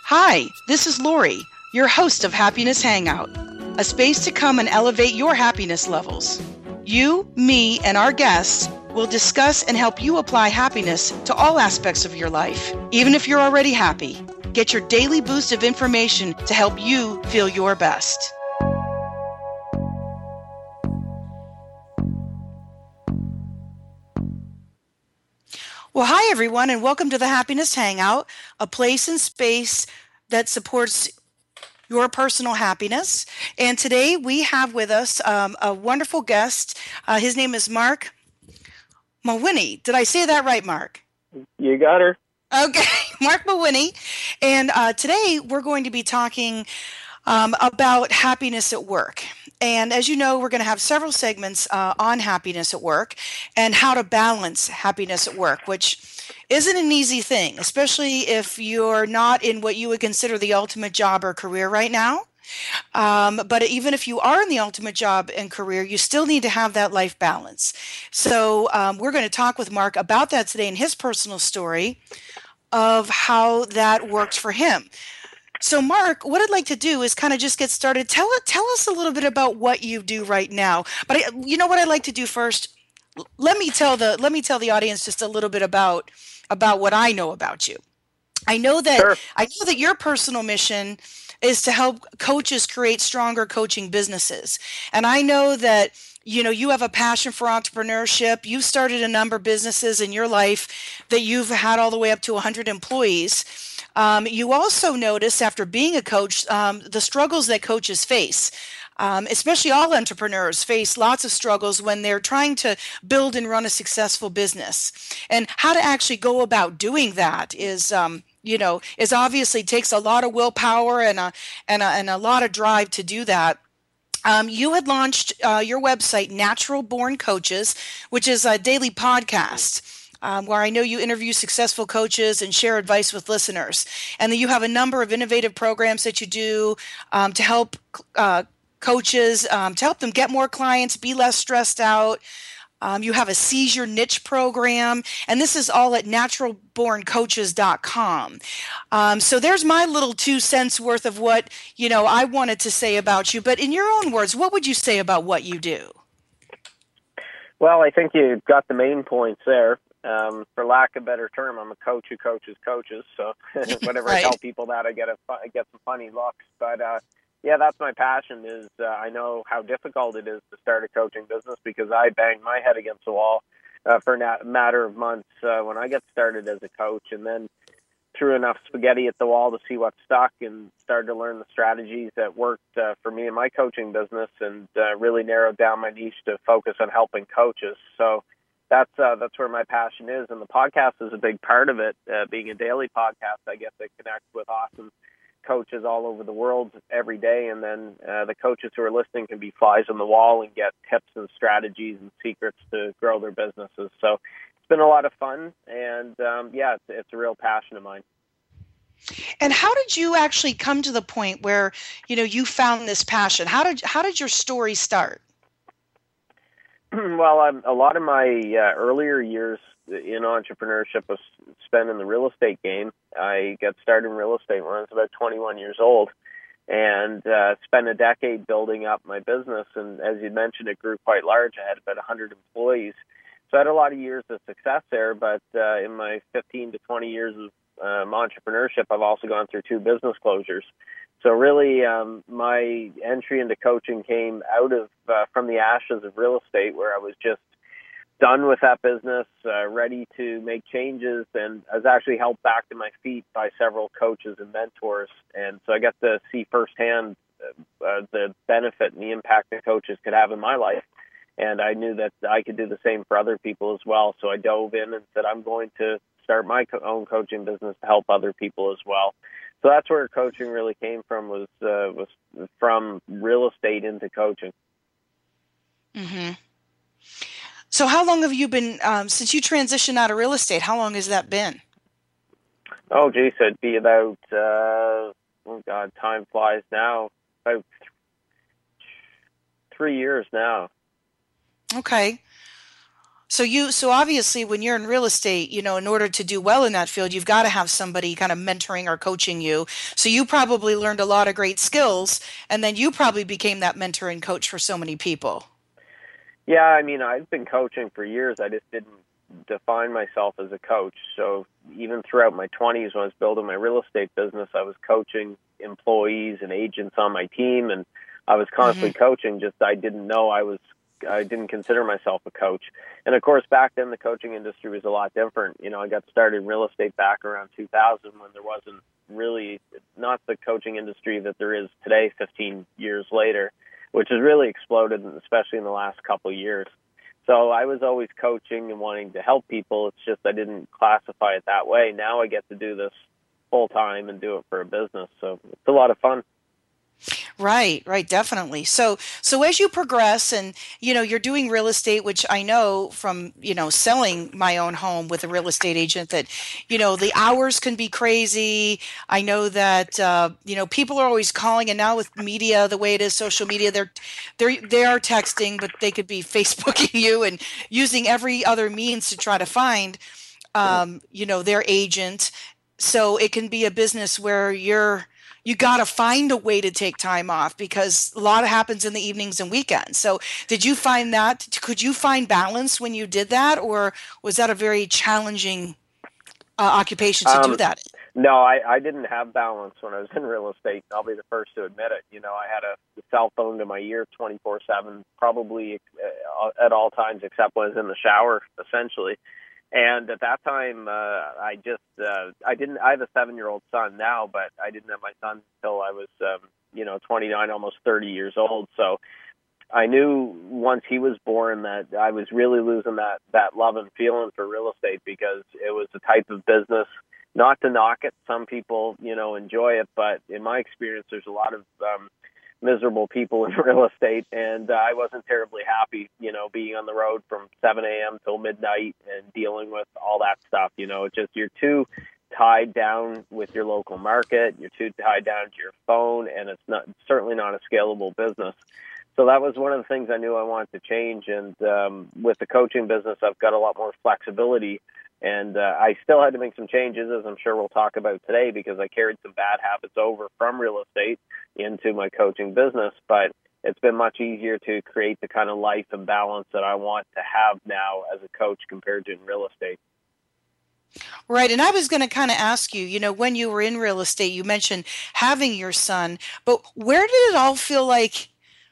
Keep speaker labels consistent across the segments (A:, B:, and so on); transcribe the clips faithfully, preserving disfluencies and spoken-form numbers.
A: Hi, this is Lori, your host of Happiness Hangout, a space to come and elevate your happiness levels. You, me, and our guests will discuss and help you apply happiness to all aspects of your life, even if you're already happy. Get your daily boost of information to help you feel your best. Well, hi, everyone, and welcome to the Happiness Hangout, a place and space that supports your personal happiness. And today we have with us um, a wonderful guest. Uh, his name is Mark Mawhinney. Did I say that right, Mark?
B: You got her.
A: Okay, Mark Mawhinney. And uh, today we're going to be talking um, about happiness at work. And as you know, we're going to have several segments uh, on happiness at work and how to balance happiness at work, which isn't an easy thing, especially if you're not in what you would consider the ultimate job or career right now. Um, but even if you are in the ultimate job and career, you still need to have that life balance. So um, we're going to talk with Mark about that today and his personal story of how that worked for him. So, Mark, what I'd like to do is kind of just get started. Tell tell us a little bit about what you do right now. But I, you know what I'd like to do first? Let me tell the let me tell the audience just a little bit about about what I know about you. I know that
B: Sure.
A: I know that your personal mission is to help coaches create stronger coaching businesses. And I know that you know you have a passion for entrepreneurship. You've started a number of businesses in your life that you've had all the way up to one hundred employees. Um, you also notice after being a coach um, the struggles that coaches face. Um, especially all entrepreneurs face lots of struggles when they're trying to build and run a successful business. And how to actually go about doing that is, um, you know, is obviously takes a lot of willpower and a, and a, and a lot of drive to do that. Um, you had launched uh, your website, Natural Born Coaches, which is a daily podcast. Um, where I know you interview successful coaches and share advice with listeners. And then you have a number of innovative programs that you do um, to help uh, coaches, um, to help them get more clients, be less stressed out. Um, you have a seizure niche program, and this is all at natural born coaches dot com. Um, so there's my little two cents worth of what, you know, I wanted to say about you. But in your own words, what would you say about what you do?
B: Well, I think you got the main points there. Um, for lack of a better term, I'm a coach who coaches coaches. So whenever
A: Right.
B: I tell people that, I get a I get some funny looks. But uh, yeah, that's my passion. Is uh, I know how difficult it is to start a coaching business because I banged my head against the wall uh, for a matter of months uh, when I got started as a coach, and then threw enough spaghetti at the wall to see what stuck and started to learn the strategies that worked uh, for me in my coaching business, and uh, really narrowed down my niche to focus on helping coaches. So that's uh, that's where my passion is, and the podcast is a big part of it. Uh, being a daily podcast, I get to connect with awesome coaches all over the world every day, and then uh, the coaches who are listening can be flies on the wall and get tips and strategies and secrets to grow their businesses. So it's been a lot of fun, and um, yeah, it's, it's a real passion of mine.
A: And how did you actually come to the point where, you know, you found this passion? How did how did your story start?
B: Well, um, a lot of my uh, earlier years in entrepreneurship was spent in the real estate game. I got started in real estate when I was about twenty-one years old, and uh, spent a decade building up my business. And as you mentioned, it grew quite large. I had about one hundred employees. So I had a lot of years of success there, but uh, in my fifteen to twenty years of um, entrepreneurship, I've also gone through two business closures. So really, um, my entry into coaching came out of uh, from the ashes of real estate, where I was just done with that business, uh, ready to make changes, and I was actually helped back to my feet by several coaches and mentors. And so I got to see firsthand uh, the benefit and the impact that coaches could have in my life. And I knew that I could do the same for other people as well. So I dove in and said, I'm going to start my co- own coaching business to help other people as well. So that's where coaching really came from, was uh, was from real estate into coaching.
A: Mm-hmm. So how long have you been, um, since you transitioned out of real estate, how long has that been?
B: Oh, geez, it'd be about, uh, oh, God, time flies now, about th- three years now.
A: Okay. So you, so obviously when you're in real estate, you know, in order to do well in that field, you've got to have somebody kind of mentoring or coaching you. So you probably learned a lot of great skills, and then you probably became that mentor and coach for so many people.
B: Yeah, I mean, I've been coaching for years. I just didn't define myself as a coach. So even throughout my twenties, when I was building my real estate business, I was coaching employees and agents on my team, and I was
A: Hmm.
B: constantly coaching. Just I didn't know I was. I didn't consider myself a coach. And of course, back then the coaching industry was a lot different. You know, I got started in real estate back around two thousand when there wasn't really not the coaching industry that there is today fifteen years later, which has really exploded, especially in the last couple of years. So I was always coaching and wanting to help people. It's just I didn't classify it that way. Now I get to do this full time and do it for a business. So it's a lot of fun.
A: Right, right, definitely. So, so as you progress and, you know, you're doing real estate, which I know from, you know, selling my own home with a real estate agent that, you know, the hours can be crazy. I know that, uh, you know, people are always calling, and now with media, the way it is, social media, they're, they're, they are texting, but they could be Facebooking you and using every other means to try to find, um, you know, their agent. So it can be a business where you're you got to find a way to take time off because a lot happens in the evenings and weekends. So did you find that could you find balance when you did that, or was that a very challenging uh, occupation to do
B: Um,
A: that?
B: no, I, I didn't have balance when I was in real estate. I'll be the first to admit it. You know, I had a cell phone to my ear twenty-four seven, probably uh, at all times except when I was in the shower, essentially. And at that time, uh, I just, uh, I didn't, I have a seven year old son now, but I didn't have my son until I was, um, you know, twenty-nine, almost thirty years old. So I knew once he was born that I was really losing that, that love and feeling for real estate because it was the type of business, not to knock it. Some people, you know, enjoy it, but in my experience, there's a lot of, um, miserable people in real estate, and uh, I wasn't terribly happy, you know, being on the road from seven a.m. till midnight and dealing with all that stuff. You know, it's just you're too tied down with your local market, you're too tied down to your phone, and it's not certainly not a scalable business. So that was one of the things I knew I wanted to change. And um, with the coaching business, I've got a lot more flexibility. And uh, I still had to make some changes, as I'm sure we'll talk about today, because I carried some bad habits over from real estate into my coaching business. But it's been much easier to create the kind of life and balance that I want to have now as a coach compared to in real estate.
A: Right. And I was going to kind of ask you, you know, when you were in real estate, you mentioned having your son, but where did it all feel like,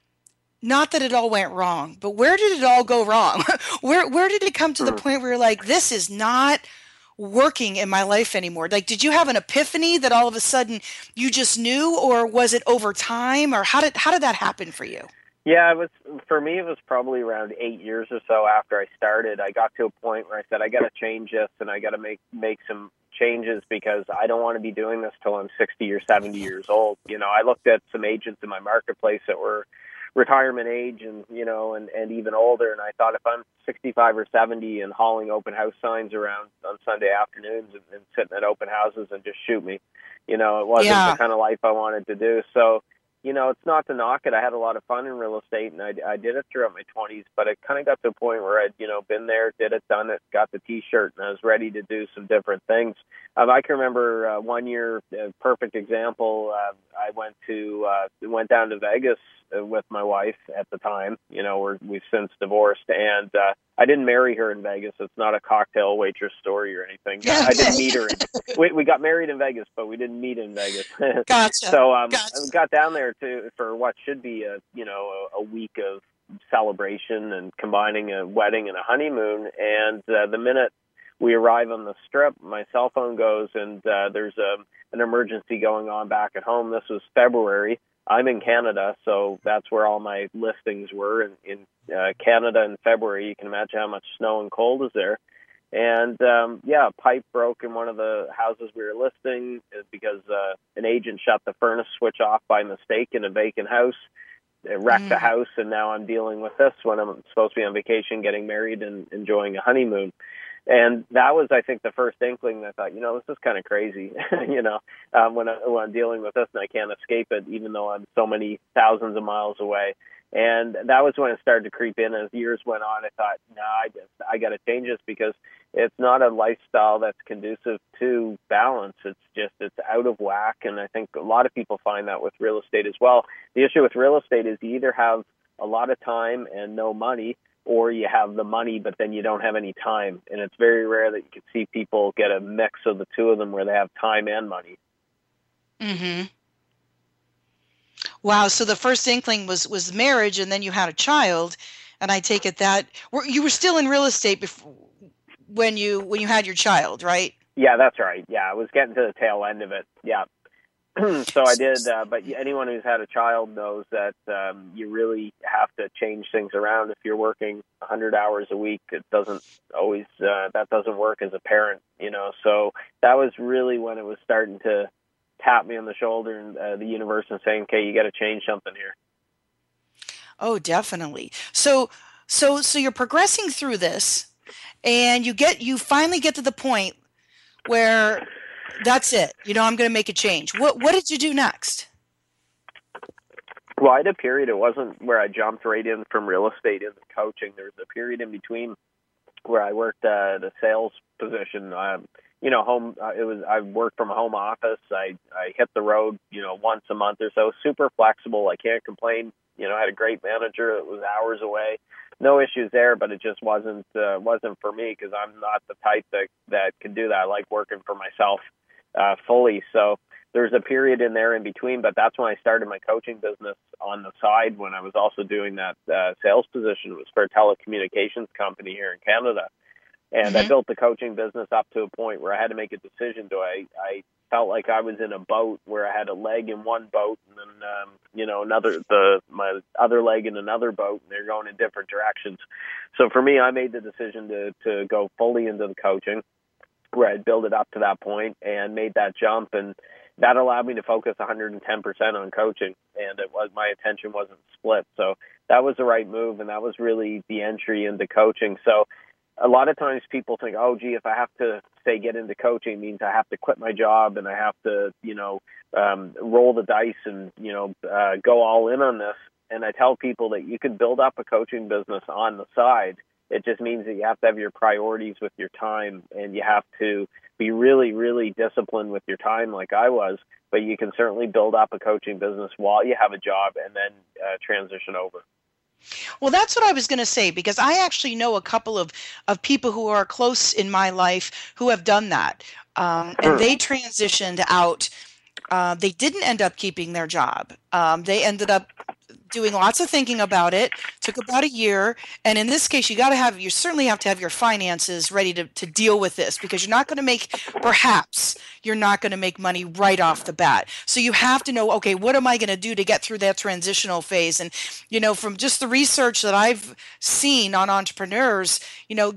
A: not that it all went wrong, but where did it all go wrong? where where did it come to the
B: Hmm.
A: point where you're like, this is not working in my life anymore? Like, did you have an epiphany that all of a sudden you just knew, or was it over time, or how did how did that happen for you?
B: Yeah, it was for me. It was probably around eight years or so after I started. I got to a point where I said, I got to change this, and I got to make make some changes because I don't want to be doing this till I'm sixty or seventy years old. You know, I looked at some agents in my marketplace that were retirement age and you know and and even older, and I thought if I'm sixty-five or seventy and hauling open house signs around on Sunday afternoons and, and sitting at open houses, and just shoot me. You know, it wasn't the
A: Yeah.
B: kind of life I wanted to do. So you know, it's not to knock it. I had a lot of fun in real estate, and I, I did it throughout my twenties. But it kind of got to a point where I'd, you know, been there, did it, done it, got the T-shirt, and I was ready to do some different things. Um, I can remember uh, one year, a perfect example. Uh, I went to uh, went down to Vegas uh, with my wife at the time. You know, we're, we've since divorced, and uh, I didn't marry her in Vegas. It's not a cocktail waitress story or anything. I, I didn't meet her. In, we, we got married in Vegas, but we didn't meet in Vegas.
A: Gotcha.
B: so um, I
A: Gotcha.
B: got down there to for what should be a you know a, a week of celebration and combining a wedding and a honeymoon. And uh, the minute we arrive on the strip, my cell phone goes, and uh, there's a, an emergency going on back at home. This was February. I'm in Canada, so that's where all my listings were. In, in uh, Canada in February, you can imagine how much snow and cold is there. And, um, yeah, a pipe broke in one of the houses we were listing because uh, an agent shut the furnace switch off by mistake in a vacant house. It wrecked the
A: Mm.
B: house, and now I'm dealing with this when I'm supposed to be on vacation, getting married and enjoying a honeymoon. And that was, I think, the first inkling that I thought, you know, this is kind of crazy, you know, um, when, I, when I'm dealing with this and I can't escape it, even though I'm so many thousands of miles away. And that was when it started to creep in. As years went on, I thought, no, nah, I just, I got to change this because it's not a lifestyle that's conducive to balance. It's just, it's out of whack. And I think a lot of people find that with real estate as well. The issue with real estate is you either have a lot of time and no money, or you have the money, but then you don't have any time. And it's very rare that you can see people get a mix of the two of them where they have time and money.
A: Mm-hmm. Wow. So the first inkling was, was marriage, and then you had a child. And I take it that were, you were still in real estate before, when you when you had your child, right?
B: Yeah, that's right. Yeah, I was getting to the tail end of it. Yeah. So I did, uh, but anyone who's had a child knows that um, you really have to change things around. If you're working one hundred hours a week, it doesn't always, uh, that doesn't work as a parent, you know. So that was really when it was starting to tap me on the shoulder and uh, the universe and saying, okay, you got to change something here.
A: Oh, definitely. So, so, so you're progressing through this, and you get, you finally get to the point where that's it. You know, I'm going to make a change. What, what did you do next?
B: Well, I had a period. It wasn't where I jumped right in from real estate into coaching. There was a period in between where I worked uh, at a sales position. Um, you know, home. Uh, it was. I worked from a home office. I I hit the road, you know, once a month or so. Super flexible. I can't complain. You know, I had a great manager. It was hours away. No issues there, but it just wasn't uh, wasn't for me because I'm not the type that that can do that. I like working for myself uh, fully. So there's a period in there in between, but that's when I started my coaching business on the side when I was also doing that uh, sales position. It was for a telecommunications company here in Canada. And mm-hmm. I built the coaching business up to a point where I had to make a decision. Do I, I felt like I was in a boat where I had a leg in one boat and then, um, you know, another, the, my other leg in another boat, and they're going in different directions. So for me, I made the decision to, to go fully into the coaching, where I'd build it up to that point and made that jump. And that allowed me to focus one hundred ten percent on coaching, and it was, my attention wasn't split. So that was the right move, and that was really the entry into coaching. So a lot of times people think, oh, gee, if I have to, say, get into coaching, it means I have to quit my job and I have to, you know, um, roll the dice and, you know, uh, go all in on this. And I tell people that you can build up a coaching business on the side. It just means that you have to have your priorities with your time, and you have to be really, really disciplined with your time like I was. But you can certainly build up a coaching business while you have a job and then uh, transition over.
A: Well, that's what I was going to say, because I actually know a couple of, of people who are close in my life who have done that. Um, and they transitioned out. Uh, they didn't end up keeping their job. Um, they ended up doing lots of thinking about it. Took about a year. And in this case, you got to have, you certainly have to have your finances ready to, to deal with this, because you're not going to make, perhaps you're not going to make money right off the bat. So you have to know, okay, what am I going to do to get through that transitional phase? And, you know, from just the research that I've seen on entrepreneurs, you know,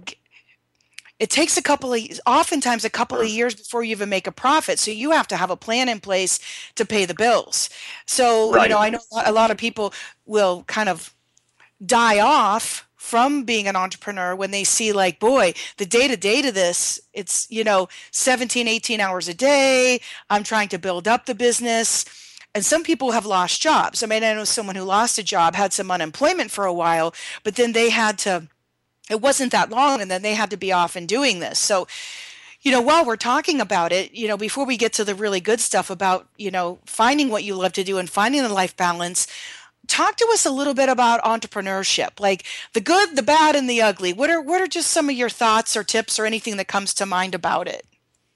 A: it takes a couple of, oftentimes a couple of years before you even make a profit. So you have to have a plan in place to pay the bills. So, right. you know, I know a lot of people will kind of die off from being an entrepreneur when they see, like, boy, the day to day to this, it's, you know, seventeen, eighteen hours a day. I'm trying to build up the business. And some people have lost jobs. I mean, I know someone who lost a job, had some unemployment for a while, but then they had to, it wasn't that long, and then they had to be off and doing this. So, you know, while we're talking about it, you know, before we get to the really good stuff about, you know, finding what you love to do and finding the life balance, talk to us a little bit about entrepreneurship, like the good, the bad, and the ugly. What are what are just some of your thoughts or tips or anything that comes to mind about it?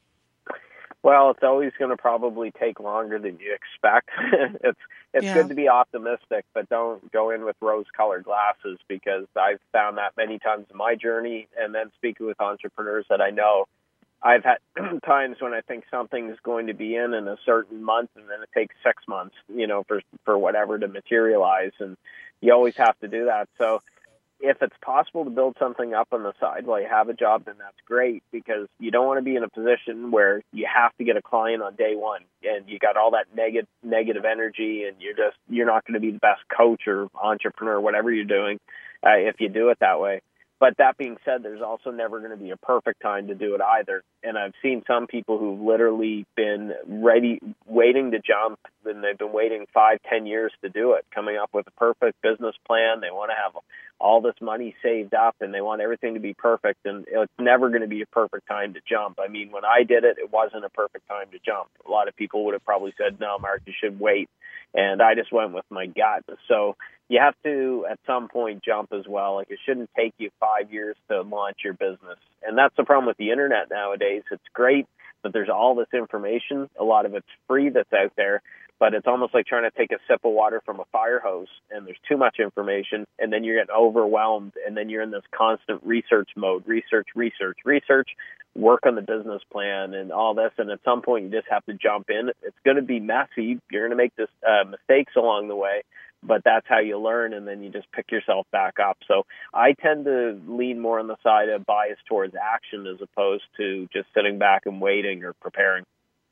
B: Well, it's always going to probably take longer than you expect. it's it's yeah. good to be optimistic, but don't go in with rose-colored glasses, because I've found that many times in my journey, and then speaking with entrepreneurs that I know, I've had times when I think something's going to be in in a certain month, and then it takes six months, you know, for for whatever to materialize, and you always have to do that. So if it's possible to build something up on the side while you have a job, then that's great, because you don't want to be in a position where you have to get a client on day one and you got all that negative negative energy, and you're just you're not going to be the best coach or entrepreneur, whatever you're doing, uh, if you do it that way. But that being said, there's also never going to be a perfect time to do it either. And I've seen some people who've literally been ready, waiting to jump, and they've been waiting five, ten years to do it, coming up with a perfect business plan. They want to have all this money saved up, and they want everything to be perfect. And it's never going to be a perfect time to jump. I mean, when I did it, it wasn't a perfect time to jump. A lot of people would have probably said, no, Mark, you should wait. And I just went with my gut. So you have to, at some point, jump as well. Like, it shouldn't take you five years to launch your business. And that's the problem with the internet nowadays. It's great that there's all this information. A lot of it's free that's out there, but it's almost like trying to take a sip of water from a fire hose, and there's too much information, and then you're getting overwhelmed, and then you're in this constant research mode, research, research, research, work on the business plan and all this. And at some point, you just have to jump in. It's going to be messy. You're going to make this uh, mistakes along the way, but that's how you learn, and then you just pick yourself back up. So I tend to lean more on the side of bias towards action as opposed to just sitting back and waiting or preparing.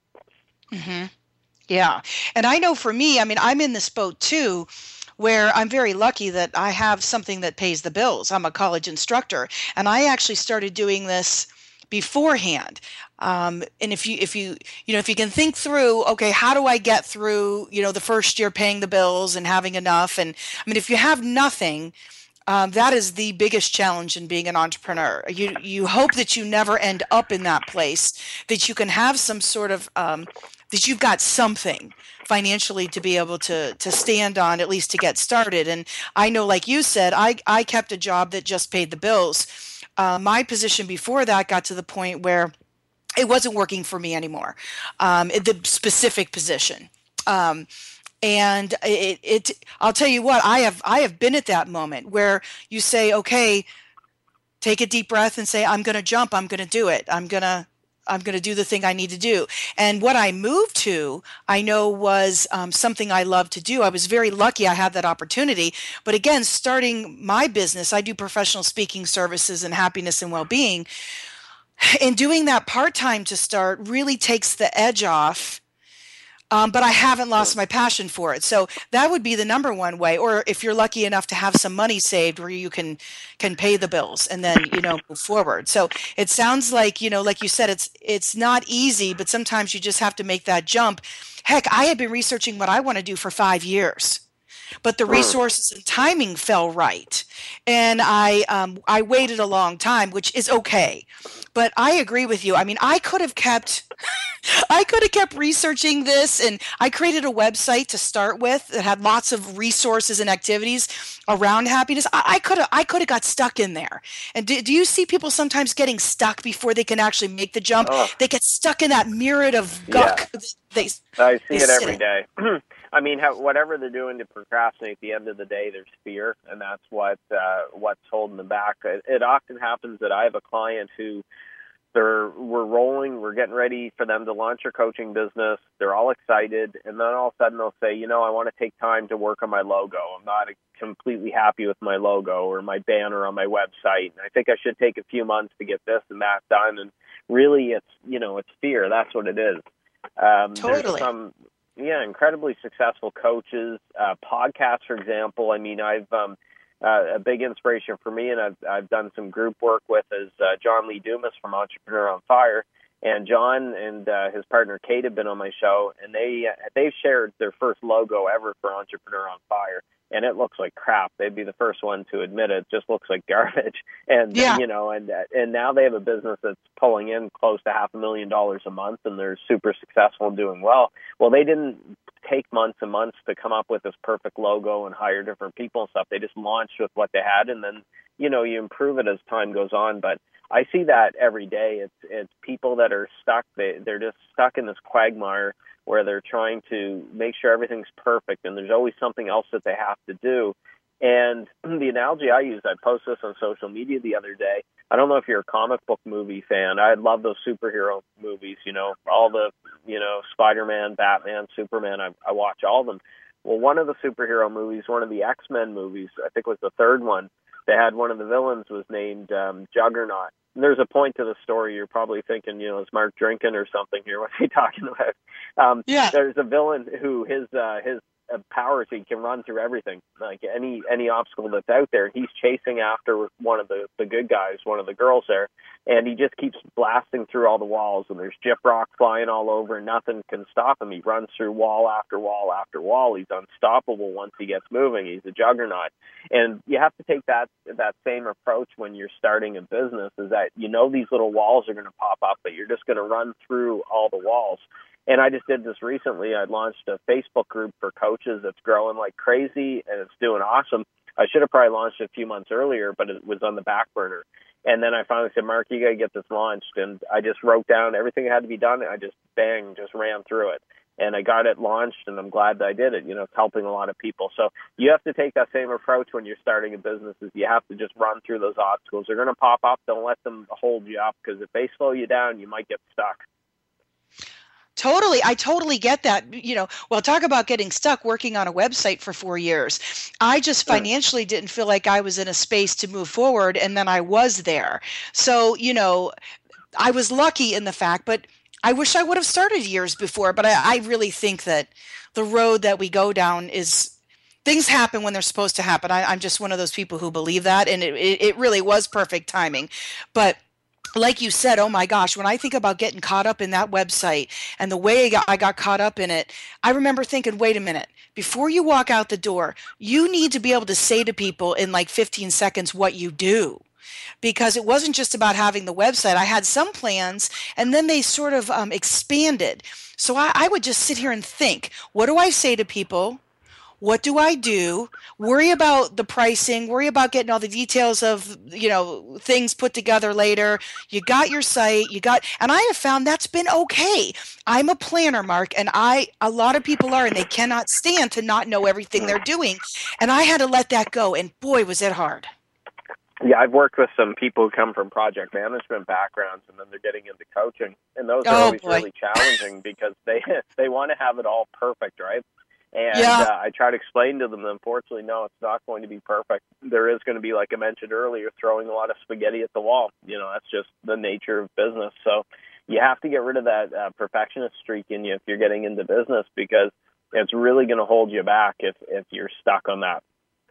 A: Mm-hmm. Yeah. And I know for me, I mean, I'm in this boat too, where I'm very lucky that I have something that pays the bills. I'm a college instructor, and I actually started doing this beforehand. Um, and if you, if you, you know, if you can think through, okay, how do I get through, you know, the first year paying the bills and having enough? And I mean, if you have nothing, um, that is the biggest challenge in being an entrepreneur. You, you hope that you never end up in that place, that you can have some sort of, um, that you've got something financially to be able to to stand on, at least to get started. And I know, like you said, I, I kept a job that just paid the bills. Uh, my position before that got to the point where it wasn't working for me anymore, um, the specific position. Um, and it, it, I'll tell you what, I have, I have been at that moment where you say, okay, take a deep breath and say, I'm going to jump. I'm going to do it. I'm going to, I'm going to do the thing I need to do. And what I moved to, I know was um, something I love to do. I was very lucky I had that opportunity. But again, starting my business, I do professional speaking services and happiness and well-being. And doing that part-time to start really takes the edge off. Um, but I haven't lost my passion for it. So that would be the number one way. Or if you're lucky enough to have some money saved where you can can pay the bills and then, you know, move forward. So it sounds like, you know, like you said, it's it's not easy, but sometimes you just have to make that jump. Heck, I had been researching what I want to do for five years. But the resources and timing fell right. And I um, I waited a long time, which is okay. But I agree with you. I mean, I could have kept I could have kept researching this, and I created a website to start with that had lots of resources and activities around happiness. I, I could have I could have got stuck in there. And do, do you see people sometimes getting stuck before they can actually make the jump?
B: Oh.
A: They get stuck in that myriad of guck.
B: Yeah.
A: They,
B: I see
A: they
B: it every
A: in.
B: day. I mean, how, whatever they're doing to procrastinate, at the end of the day, there's fear, and that's what uh, what's holding them back. It, it often happens that I have a client who they're we're rolling, we're getting ready for them to launch their coaching business. They're all excited, and then all of a sudden they'll say, you know, I want to take time to work on my logo. I'm not completely happy with my logo or my banner on my website, and I think I should take a few months to get this and that done. And really, it's you know, it's fear. That's what it is. Um,
A: Totally.
B: There's some, yeah, incredibly successful coaches, uh, podcasts, for example. I mean, I've um, uh, a big inspiration for me, and I've I've done some group work with is uh, John Lee Dumas from Entrepreneur on Fire. And John and uh, his partner Kate have been on my show, and they uh, they've shared their first logo ever for Entrepreneur on Fire, and it looks like crap. They'd be the first one to admit it. It just looks like garbage. And
A: Yeah.
B: you know, and and now they have a business that's pulling in close to half a million dollars a month, and they're super successful and doing well. Well, they didn't take months and months to come up with this perfect logo and hire different people and stuff. They just launched with what they had, and then you know you improve it as time goes on. But I see that every day. It's it's people that are stuck. They they're just stuck in this quagmire where they're trying to make sure everything's perfect, and there's always something else that they have to do. And the analogy I use, I posted this on social media the other day. I don't know if you're a comic book movie fan. I love those superhero movies. You know, all the you know Spider-Man, Batman, Superman. I, I watch all of them. Well, one of the superhero movies, one of the X-Men movies, I think was the third one. They had one of the villains was named um, Juggernaut. And there's a point to the story. You're probably thinking, you know, is Mark drinking or something here? What's he talking about? Um,
A: Yeah.
B: There's a villain who his uh, his of power, so he can run through everything, like any any obstacle that's out there. He's chasing after one of the the good guys, one of the girls there, and he just keeps blasting through all the walls. And there's gyprock flying all over, and nothing can stop him. He runs through wall after wall after wall. He's unstoppable once he gets moving. He's a juggernaut. And you have to take that that same approach when you're starting a business. Is that you know these little walls are going to pop up, but you're just going to run through all the walls. And I just did this recently. I launched a Facebook group for coaches that's growing like crazy, and it's doing awesome. I should have probably launched it a few months earlier, but it was on the back burner. And then I finally said, Mark, you got to get this launched. And I just wrote down everything that had to be done. And I just, bang, just ran through it. And I got it launched, and I'm glad that I did it. You know, it's helping a lot of people. So you have to take that same approach when you're starting a business. Is you have to just run through those obstacles. They're going to pop up. Don't let them hold you up, because if they slow you down, you might get stuck.
A: Totally. I totally get that. You know, well, talk about getting stuck working on a website for four years. I just financially didn't feel like I was in a space to move forward. And then I was there. So, you know, I was lucky in the fact, but I wish I would have started years before. But I, I really think that the road that we go down is things happen when they're supposed to happen. I, I'm just one of those people who believe that. And it, it, it really was perfect timing. But like you said, oh my gosh, when I think about getting caught up in that website and the way I got, I got caught up in it, I remember thinking, wait a minute, before you walk out the door, you need to be able to say to people in like fifteen seconds what you do. Because it wasn't just about having the website. I had some plans, and then they sort of um, expanded. So I, I would just sit here and think, what do I say to people? What do I do? Worry about the pricing, worry about getting all the details of, you know, things put together later. You got your site, you got, and I have found that's been okay. I'm a planner, Mark, and I, a lot of people are, and they cannot stand to not know everything they're doing. And I had to let that go. And boy, was it hard.
B: Yeah, I've worked with some people who come from project management backgrounds, and then they're getting into coaching. And those are
A: oh,
B: always
A: boy.
B: really challenging because they, they want to have it all perfect, right? And
A: yeah.
B: uh, I try to explain to them, unfortunately, no, it's not going to be perfect. There is going to be, like I mentioned earlier, throwing a lot of spaghetti at the wall. You know, that's just the nature of business. So you have to get rid of that uh, perfectionist streak in you if you're getting into business, because it's really going to hold you back if, if you're stuck on that.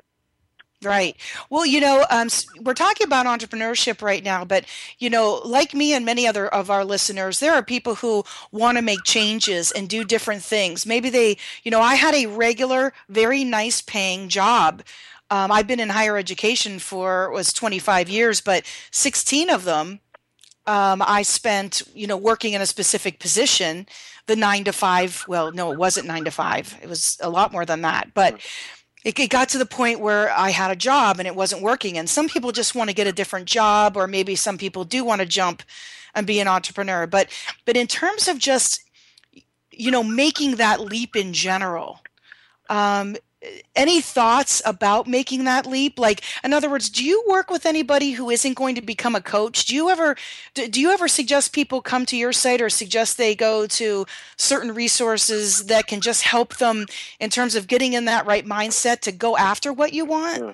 A: Right. Well, you know, um, we're talking about entrepreneurship right now, but, you know, like me and many other of our listeners, there are people who want to make changes and do different things. Maybe they, you know, I had a regular, very nice paying job. Um, I've been in higher education for, was twenty-five years, but sixteen of them, um, I spent, you know, working in a specific position, the nine to five. Well, no, it wasn't nine to five. It was a lot more than that. But it got to the point where I had a job and it wasn't working. And some people just want to get a different job, or maybe some people do want to jump and be an entrepreneur. But but in terms of just, you know, making that leap in general, um, any thoughts about making that leap? Like, in other words, do you work with anybody who isn't going to become a coach? Do you ever do you ever suggest people come to your site, or suggest they go to certain resources that can just help them in terms of getting in that right mindset to go after what you want?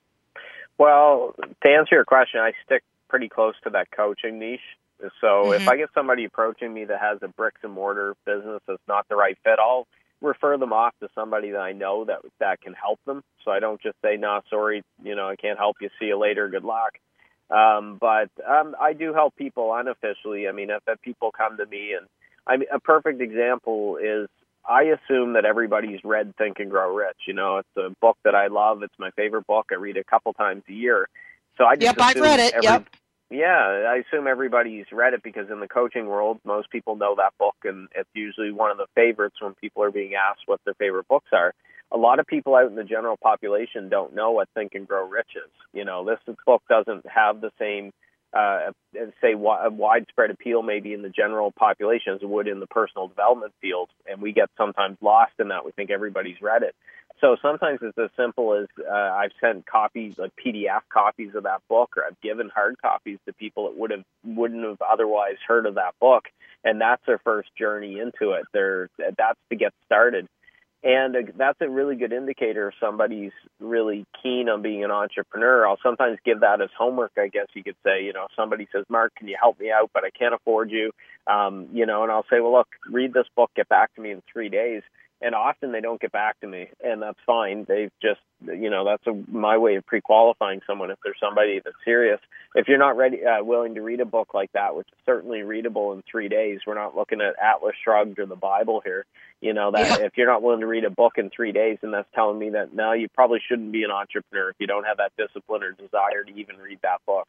B: Well, to answer your question, I stick pretty close to that coaching niche. So mm-hmm. if I get somebody approaching me that has a bricks and mortar business that's not the right fit, I'll refer them off to somebody that I know that that can help them. So I don't just say, no, sorry, you know, I can't help you. See you later. Good luck. Um, but um, I do help people unofficially. I mean, if, if people come to me, and I mean, a perfect example is I assume that everybody's read Think and Grow Rich. You know, it's a book that I love. It's my favorite book. I read it a couple times a year. So I just
A: yep, I've read it.
B: Every,
A: yep.
B: Yeah, I assume everybody's read it, because in the coaching world, most people know that book, and it's usually one of the favorites when people are being asked what their favorite books are. A lot of people out in the general population don't know what Think and Grow Rich is. You know, this book doesn't have the same, uh, say, a widespread appeal maybe in the general population as it would in the personal development field, and we get sometimes lost in that. We think everybody's read it. So sometimes it's as simple as uh, I've sent copies, like P D F copies of that book, or I've given hard copies to people that would have wouldn't have otherwise heard of that book, and that's their first journey into it. They're that's to get started, and uh, that's a really good indicator if somebody's really keen on being an entrepreneur. I'll sometimes give that as homework, I guess you could say. You know, if somebody says, "Mark, can you help me out? But I can't afford you," um, you know, and I'll say, "Well, look, read this book, get back to me in three days." And often they don't get back to me, and that's fine. They've just, you know, that's a, my way of pre-qualifying someone if there's somebody that's serious. If you're not ready, uh, willing to read a book like that, which is certainly readable in three days, we're not looking at Atlas Shrugged or the Bible here. You know, that yeah. If you're not willing to read a book in three days, then that's telling me that, no, you probably shouldn't be an entrepreneur if you don't have that discipline or desire to even read that book.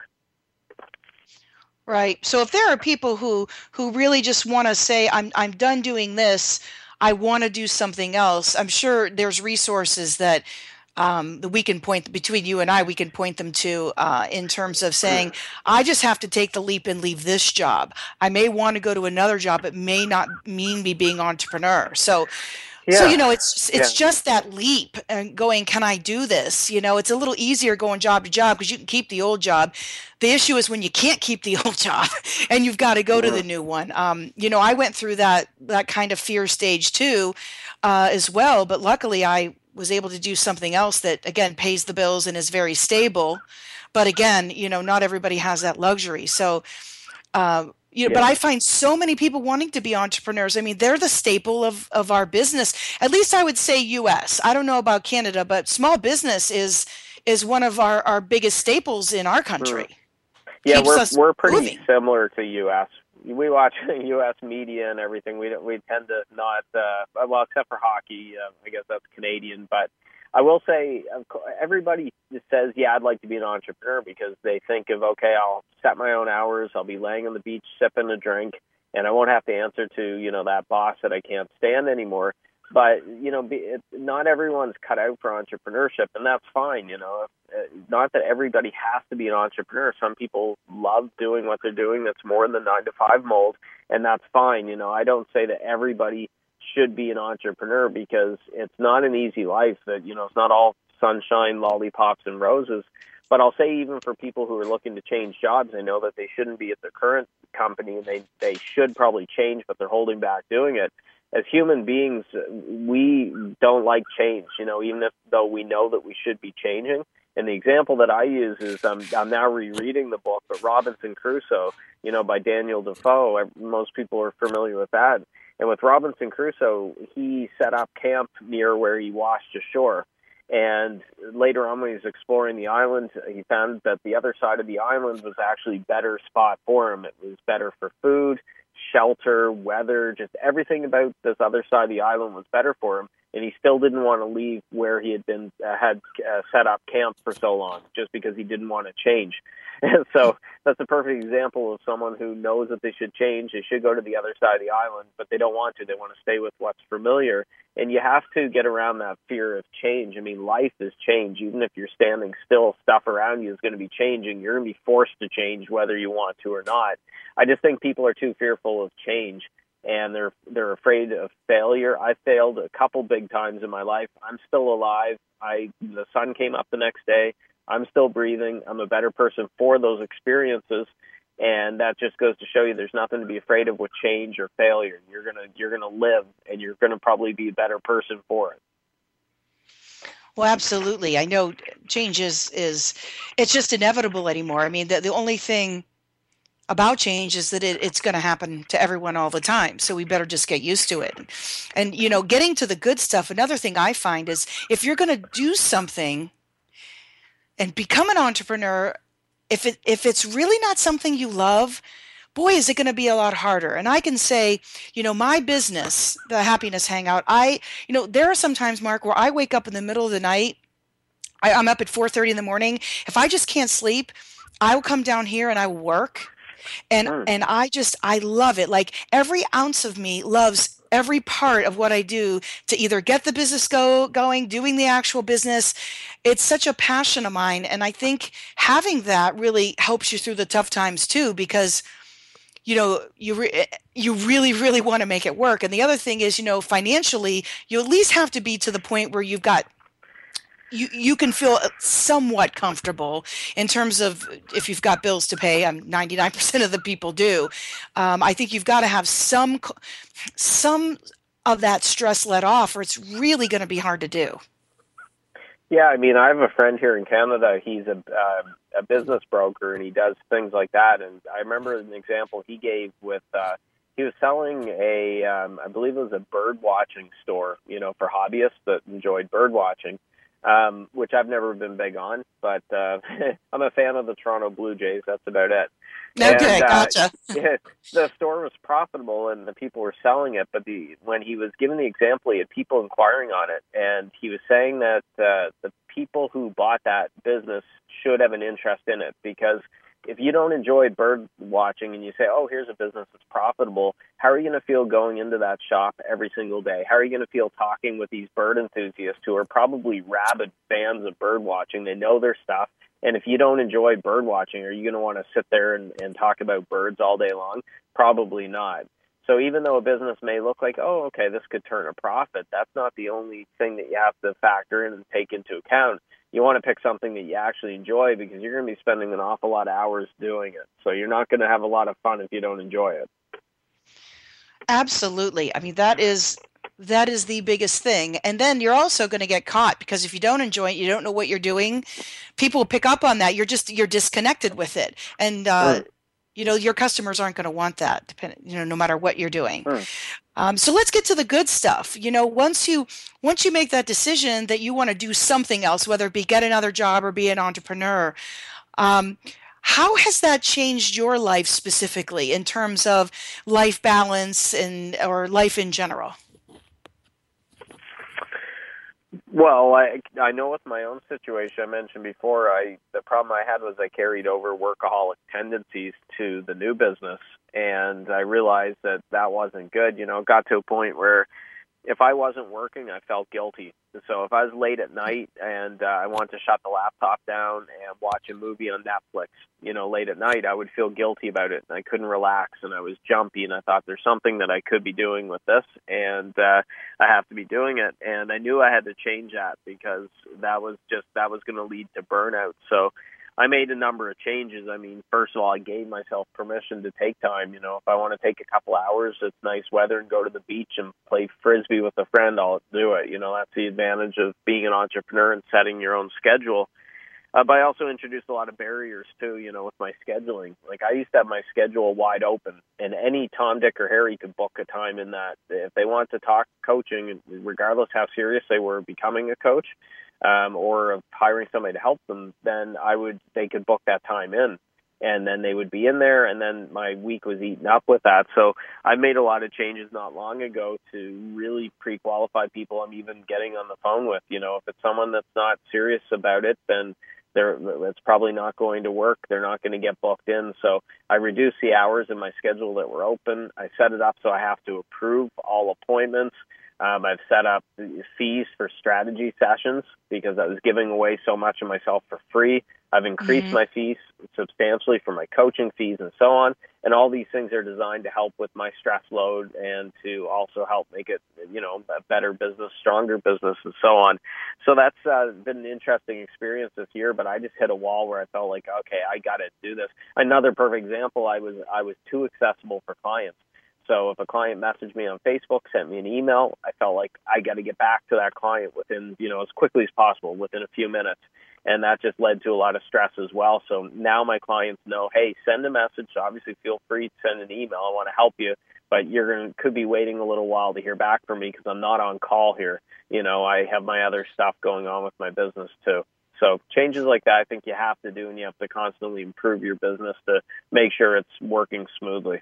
A: Right. So if there are people who, who really just want to say, I'm I'm done doing this, I want to do something else, I'm sure there's resources that um, that we can point, between you and I, we can point them to uh, in terms of saying, I just have to take the leap and leave this job. I may want to go to another job. It may not mean me being an entrepreneur. So
B: Yeah.
A: So, you know, it's it's
B: yeah.
A: just that leap and going, can I do this? You know, it's a little easier going job to job because you can keep the old job. The issue is when you can't keep the old job and you've got to go to the new one. Um, you know, I went through that that kind of fear stage too, uh, as well. But luckily, I was able to do something else that, again, pays the bills and is very stable. But again, you know, not everybody has that luxury. So, uh, You know,
B: yeah.
A: but I find so many people wanting to be entrepreneurs. I mean, they're the staple of, of our business. At least I would say U S. I don't know about Canada, but small business is is one of our, our biggest staples in our country.
B: Mm. Yeah,
A: Keeps
B: we're
A: us
B: we're pretty
A: moving.
B: similar to U S. We watch U S media and everything. We we tend to not uh, well, except for hockey. Uh, I guess that's Canadian, but I will say everybody says, yeah, I'd like to be an entrepreneur because they think of, okay, I'll set my own hours. I'll be laying on the beach sipping a drink, and I won't have to answer to, you know, that boss that I can't stand anymore. But, you know, it, not everyone's cut out for entrepreneurship, and that's fine, you know. Not that everybody has to be an entrepreneur. Some people love doing what they're doing that's more in the nine to five mold, and that's fine. You know, I don't say that everybody should be an entrepreneur because it's not an easy life. That, you know, it's not all sunshine, lollipops, and roses. But I'll say even for people who are looking to change jobs, I know that they shouldn't be at their current company, and they, they should probably change, but they're holding back doing it. As human beings, we don't like change, you know, even if though we know that we should be changing. And the example that I use is um, I'm now rereading the book, but Robinson Crusoe, you know, by Daniel Defoe. Most people are familiar with that. And with Robinson Crusoe, he set up camp near where he washed ashore. And later on, when he was exploring the island, he found that the other side of the island was actually a better spot for him. It was better for food, shelter, weather, just everything about this other side of the island was better for him. And he still didn't want to leave where he had been uh, had uh, set up camp for so long, just because he didn't want to change. And so that's a perfect example of someone who knows that they should change. They should go to the other side of the island, but they don't want to. They want to stay with what's familiar. And you have to get around that fear of change. I mean, life is change. Even if you're standing still, stuff around you is going to be changing. You're going to be forced to change whether you want to or not. I just think people are too fearful of change, and they're they're afraid of failure. I failed a couple big times in my life. I'm still alive. I the sun came up the next day. I'm still breathing. I'm a better person for those experiences. And that just goes to show you there's nothing to be afraid of with change or failure. You're gonna you're gonna live, and you're gonna probably be a better person for it.
A: Well, absolutely. I know change is, is it's just inevitable anymore. I mean, the, the only thing about change is that it, it's going to happen to everyone all the time. So we better just get used to it. And, you know, getting to the good stuff, another thing I find is if you're going to do something and become an entrepreneur, if it if it's really not something you love, boy, is it going to be a lot harder. And I can say, you know, my business, the Happiness Hangout, I, you know, there are some times, Mark, where I wake up in the middle of the night. I, I'm up at four thirty in the morning. If I just can't sleep, I will come down here and I will work. And
B: Mm.
A: and I just, I love it. Like every ounce of me loves every part of what I do to either get the business go going, doing the actual business. It's such a passion of mine. And I think having that really helps you through the tough times too, because you know, you re- you really, really want to make it work. And the other thing is, you know, financially, you at least have to be to the point where you've got you you can feel somewhat comfortable in terms of if you've got bills to pay. Um, ninety-nine percent of the people do. Um, I think you've got to have some some of that stress let off, or it's really going to be hard to do.
B: Yeah, I mean, I have a friend here in Canada. He's a uh, a business broker, and he does things like that. And I remember an example he gave with uh, he was selling a, um, I believe it was a bird watching store, you know, for hobbyists that enjoyed bird watching, um, which I've never been big on, but uh, I'm a fan of the Toronto Blue Jays. That's about it.
A: Okay,
B: And uh,
A: gotcha.
B: it, the store was profitable and the people were selling it, but the when he was giving the example, he had people inquiring on it, and he was saying that uh, the people who bought that business should have an interest in it, because if you don't enjoy bird watching and you say, oh, here's a business that's profitable, how are you going to feel going into that shop every single day? How are you going to feel talking with these bird enthusiasts who are probably rabid fans of bird watching? They know their stuff. And if you don't enjoy bird watching, are you going to want to sit there and, and talk about birds all day long? Probably not. So even though a business may look like, oh, okay, this could turn a profit, that's not the only thing that you have to factor in and take into account. You want to pick something that you actually enjoy, because you're going to be spending an awful lot of hours doing it. So you're not going to have a lot of fun if you don't enjoy it.
A: Absolutely. I mean, that is that is the biggest thing. And then you're also going to get caught, because if you don't enjoy it, you don't know what you're doing. People will pick up on that. You're just you're disconnected with it, and uh,
B: Mm.
A: you know your customers aren't going to want that. Depending, you know, no matter what you're doing.
B: Mm.
A: Um, so let's get to the good stuff. You know, once you once you make that decision that you want to do something else, whether it be get another job or be an entrepreneur, um, how has that changed your life specifically in terms of life balance and or life in general?
B: Well, I I know with my own situation, I mentioned before, I the problem I had was I carried over workaholic tendencies to the new business, and I realized that that wasn't good. You know, it got to a point where if I wasn't working, I felt guilty. So if I was late at night and uh, I wanted to shut the laptop down and watch a movie on Netflix, you know, late at night, I would feel guilty about it, and I couldn't relax, and I was jumpy, and I thought there's something that I could be doing with this, and uh, I have to be doing it. And I knew I had to change that, because that was just that was going to lead to burnout. So I made a number of changes. I mean, first of all, I gave myself permission to take time. You know, if I want to take a couple hours, it's nice weather, and go to the beach and play Frisbee with a friend, I'll do it. You know, that's the advantage of being an entrepreneur and setting your own schedule. Uh, but I also introduced a lot of barriers, too, you know, with my scheduling. Like, I used to have my schedule wide open, and any Tom, Dick, or Harry could book a time in that. If they want to talk coaching, regardless how serious they were becoming a coach, um, or of hiring somebody to help them, then I would they could book that time in, and then they would be in there, and then my week was eaten up with that. So I made a lot of changes not long ago to really pre-qualify people I'm even getting on the phone with. You know, if it's someone that's not serious about it, then they're, it's probably not going to work. They're not going to get booked in. So I reduced the hours in my schedule that were open. I set it up so I have to approve all appointments. Um, I've set up fees for strategy sessions, because I was giving away so much of myself for free. I've increased mm-hmm. my fees substantially for my coaching fees and so on. And all these things are designed to help with my stress load and to also help make it, you know, a better business, stronger business, and so on. So that's uh, been an interesting experience this year, but I just hit a wall where I felt like, okay, I got to do this. Another perfect example, I was I was too accessible for clients. So if a client messaged me on Facebook, sent me an email, I felt like I got to get back to that client within, you know, as quickly as possible, within a few minutes. And that just led to a lot of stress as well. So now my clients know, hey, send a message. So obviously feel free to send an email. I want to help you, but you're going to could be waiting a little while to hear back from me, because I'm not on call here. You know, I have my other stuff going on with my business too. So changes like that, I think you have to do, and you have to constantly improve your business to make sure it's working smoothly.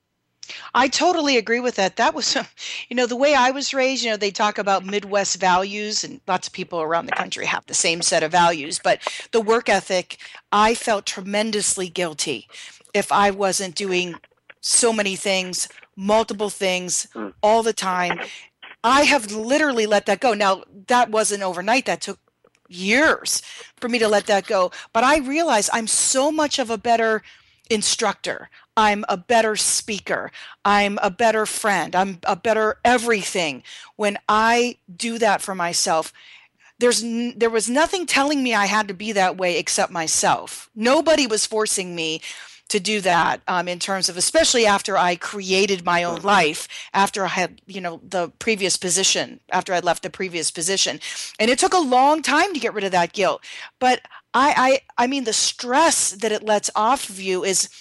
A: I totally agree with that. That was, you know, the way I was raised, you know, they talk about Midwest values, and lots of people around the country have the same set of values, but the work ethic, I felt tremendously guilty if I wasn't doing so many things, multiple things all the time. I have literally let that go. Now, that wasn't overnight. That took years for me to let that go. But I realized I'm so much of a better instructor. I'm a better speaker. I'm a better friend. I'm a better everything when I do that for myself. There's n- there was nothing telling me I had to be that way except myself. Nobody was forcing me to do that, um, in terms of, especially after I created my own life, after I had, you know, the previous position, after I left the previous position. And it took a long time to get rid of that guilt. But I, I, I mean, the stress that it lets off of you is,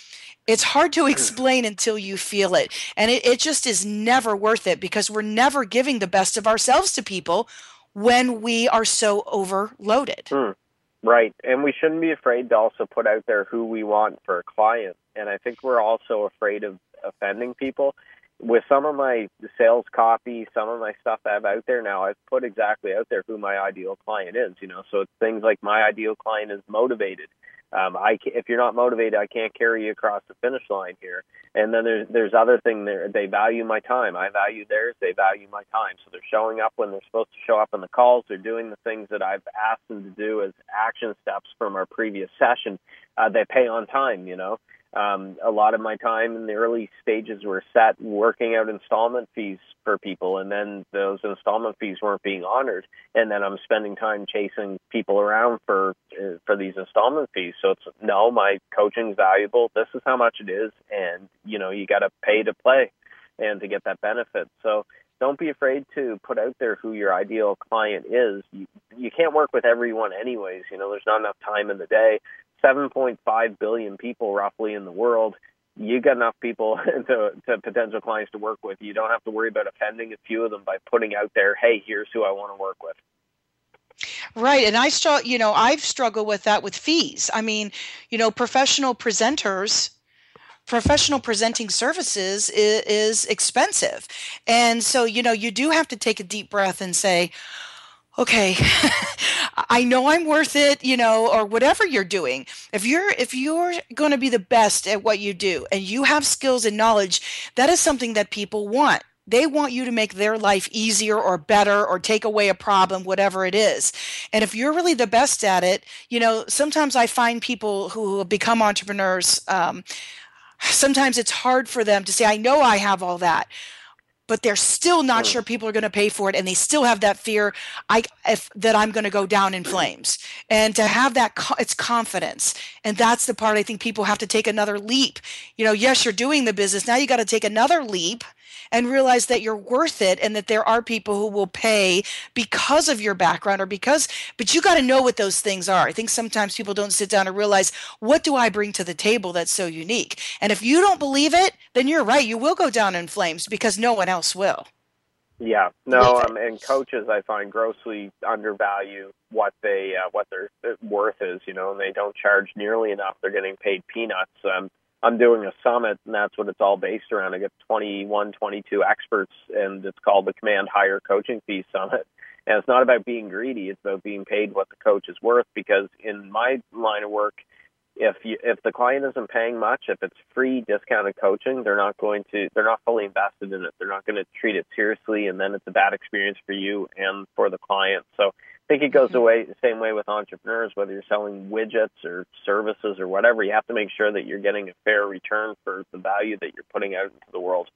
A: It's hard to explain until you feel it. And it, it just is never worth it because we're never giving the best of ourselves to people when we are so overloaded.
B: Mm, right. And we shouldn't be afraid to also put out there who we want for a client. And I think we're also afraid of offending people. With some of my sales copy, some of my stuff I have out there now, I've put exactly out there who my ideal client is, you know, so it's things like my ideal client is motivated. Um, I, if you're not motivated, I can't carry you across the finish line here. And then there's there's other thing there. They value my time. I value theirs. They value my time. So they're showing up when they're supposed to show up in the calls. They're doing the things that I've asked them to do as action steps from our previous session. Uh, they pay on time, you know. Um, a lot of my time in the early stages were set working out installment fees for people, and then those installment fees weren't being honored, and then I'm spending time chasing people around for uh, for these installment fees. So it's, no, my coaching's valuable. This is how much it is, and, you know, you got to pay to play and to get that benefit. So don't be afraid to put out there who your ideal client is. You, you can't work with everyone anyways. You know, there's not enough time in the day. seven point five billion people roughly in the world. You got enough people to, to potential clients to work with. You don't have to worry about offending a few of them by putting out there, hey, here's who I want to work with.
A: Right. And I struggle, you know, I've struggled with that with fees. I mean, you know, professional presenters, professional presenting services is, is expensive. And so, you know, you do have to take a deep breath and say, okay, I know I'm worth it, you know, or whatever you're doing. If you're if you're going to be the best at what you do and you have skills and knowledge, that is something that people want. They want you to make their life easier or better or take away a problem, whatever it is. And if you're really the best at it, you know, sometimes I find people who have become entrepreneurs, um, sometimes it's hard for them to say, I know I have all that, but they're still not sure people are going to pay for it, and they still have that fear I if that I'm going to go down in flames. And to have that, it's confidence, and that's the part I think people have to take another leap. You know, yes, you're doing the business now. You got to take another leap and realize that you're worth it, and that there are people who will pay because of your background or because. But you got to know what those things are. I think sometimes people don't sit down and realize, what do I bring to the table that's so unique? And if you don't believe it, then you're right. You will go down in flames because no one else will.
B: Yeah, no, um, and coaches I find grossly undervalue what they uh, what their worth is, you know, and they don't charge nearly enough. They're getting paid peanuts. Um, I'm doing a summit, and that's what it's all based around. I get twenty-one, twenty-two experts, and it's called the Command Higher Coaching Fee Summit. And it's not about being greedy. It's about being paid what the coach is worth, because in my line of work, if you, if the client isn't paying much, if it's free discounted coaching, they're not going to, they're not fully invested in it. They're not going to treat it seriously, and then it's a bad experience for you and for the client. So I think it goes the way, the same way with entrepreneurs, whether you're selling widgets or services or whatever. You have to make sure that you're getting a fair return for the value that you're putting out into the world.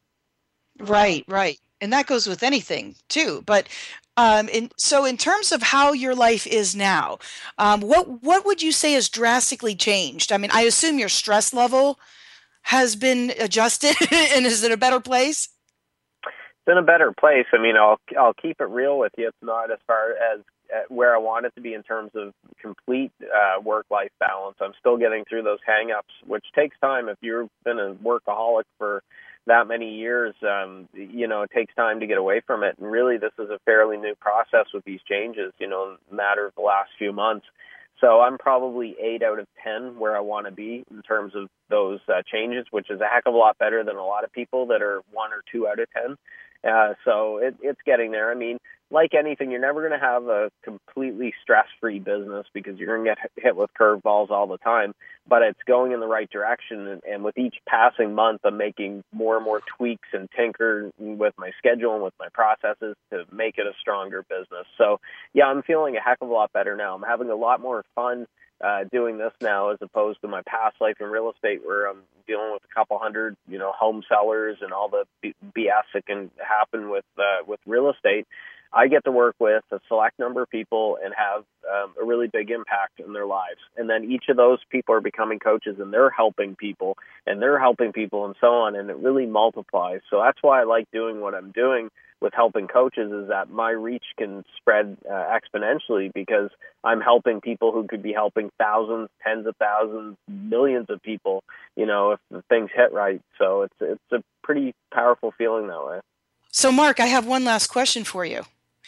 A: Right, right. And that goes with anything too. But um, in, so in terms of how your life is now, um, what what would you say has drastically changed? I mean, I assume your stress level has been adjusted and is in a better place?
B: It's in a better place. I mean, I'll I'll keep it real with you. It's not as far as uh, where I want it to be in terms of complete uh, work-life balance. I'm still getting through those hang-ups, which takes time. If you've been a workaholic for that many years, um, you know, it takes time to get away from it. And really, this is a fairly new process with these changes, you know, in the matter of the last few months. So I'm probably eight out of ten where I want to be in terms of those uh, changes, which is a heck of a lot better than a lot of people that are one or two out of ten. Uh, so it, it's getting there. I mean, like anything, you're never going to have a completely stress-free business because you're going to get hit with curveballs all the time, but it's going in the right direction. And, and with each passing month, I'm making more and more tweaks and tinker with my schedule and with my processes to make it a stronger business. So yeah, I'm feeling a heck of a lot better now. I'm having a lot more fun Uh, doing this now as opposed to my past life in real estate, where I'm dealing with a couple hundred, you know, home sellers and all the B S that can happen with uh, with real estate. I get to work with a select number of people and have um, a really big impact in their lives. And then each of those people are becoming coaches, and they're helping people, and they're helping people, and so on. And it really multiplies. So that's why I like doing what I'm doing with helping coaches, is that my reach can spread uh, exponentially, because I'm helping people who could be helping thousands, tens of thousands, millions of people, you know, if the things hit right. So it's it's a pretty powerful feeling that way.
A: So, Mark, I have one last question for you.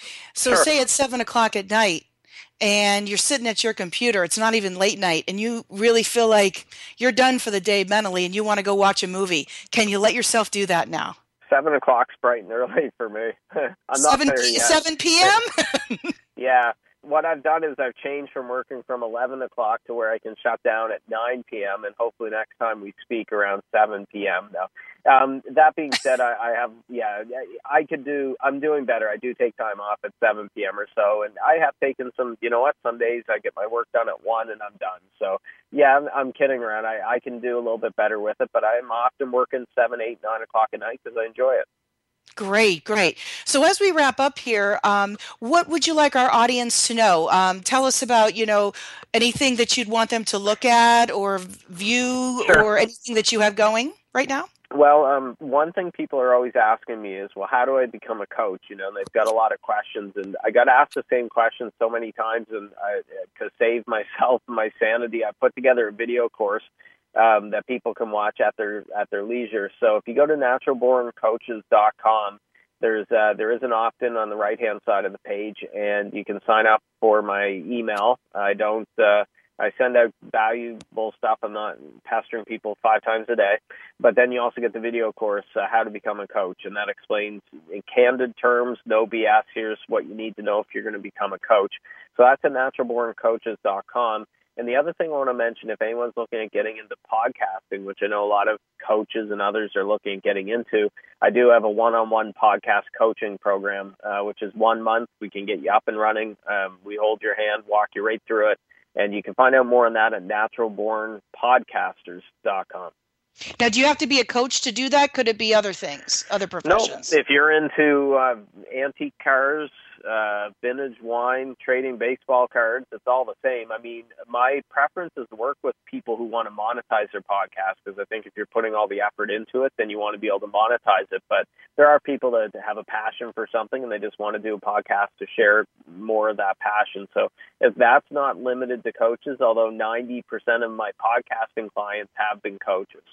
A: So
B: Sure.
A: say it's seven o'clock at night and you're sitting at your computer. It's not even late night, and you really feel like you're done for the day mentally and you want to go watch a movie. Can you let yourself do that now?
B: Seven o'clock's bright and early for me. I'm not
A: seven,
B: there yet.
A: seven p.m.?
B: Yeah. What I've done is I've changed from working from eleven o'clock to where I can shut down at nine p.m. and hopefully next time we speak around seven p.m. now. Um, that being said, I, I have, yeah, I could do, I'm doing better. I do take time off at seven p.m. or so, and I have taken some, you know what, some days I get my work done at one and I'm done. So, yeah, I'm, I'm kidding around. I, I can do a little bit better with it, but I'm often working seven, eight, nine o'clock at night because I enjoy it.
A: Great, great. So as we wrap up here, um, what would you like our audience to know? Um, tell us about, you know, anything that you'd want them to look at or view,
B: Sure.
A: or anything that you have going right now?
B: Well, um, one thing people are always asking me is, well, how do I become a coach? You know, and they've got a lot of questions, and I got asked the same question so many times, and I, to save myself and my sanity, I put together a video course Um, that people can watch at their at their leisure. So if you go to natural born coaches dot com, there's uh, there is an opt-in on the right-hand side of the page, and you can sign up for my email. I don't uh, I send out valuable stuff. I'm not pestering people five times a day. But then you also get the video course, uh, How to Become a Coach, and that explains in candid terms, no B S. Here's what you need to know if you're going to become a coach. So that's at natural born coaches dot com. And the other thing I want to mention, if anyone's looking at getting into podcasting, which I know a lot of coaches and others are looking at getting into, I do have a one-on-one podcast coaching program, uh, which is one month. We can get you up and running. Um, we hold your hand, walk you right through it. And you can find out more on that at natural born podcasters dot com.
A: Now, do you have to be a coach to do that? Could it be other things, other professions?
B: No, if you're into uh, antique cars, uh, vintage wine, trading baseball cards, it's all the same. I mean, my preference is to work with people who want to monetize their podcast, because I think if you're putting all the effort into it, then you want to be able to monetize it. But there are people that have a passion for something and they just want to do a podcast to share more of that passion. So if that's not limited to coaches, although ninety percent of my podcasting clients have been coaches.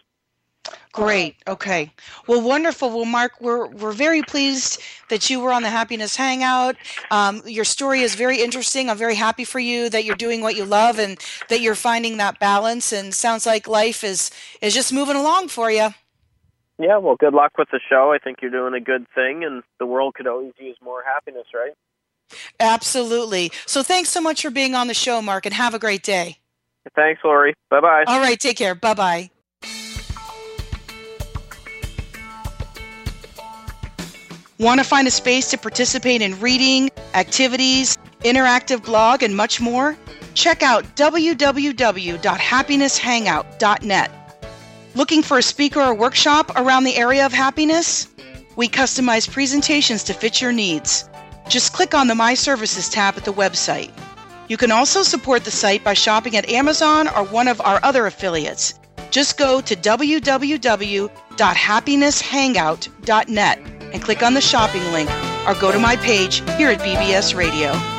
A: Great. Okay. Well, wonderful. Well, Mark, we're we're very pleased that you were on the Happiness Hangout. Um, your story is very interesting. I'm very happy for you that you're doing what you love and that you're finding that balance. And sounds like life is is just moving along for you.
B: Yeah. Well, good luck with the show. I think you're doing a good thing, and the world could always use more happiness, right?
A: Absolutely. So thanks so much for being on the show, Mark, and have a great day.
B: Thanks, Lori. Bye bye.
A: All right. Take care. Bye bye. Want to find a space to participate in reading, activities, interactive blog, and much more? Check out w w w dot happiness hangout dot net. Looking for a speaker or workshop around the area of happiness? We customize presentations to fit your needs. Just click on the My Services tab at the website. You can also support the site by shopping at Amazon or one of our other affiliates. Just go to w w w dot happiness hangout dot net and click on the shopping link, or go to my page here at B B S Radio.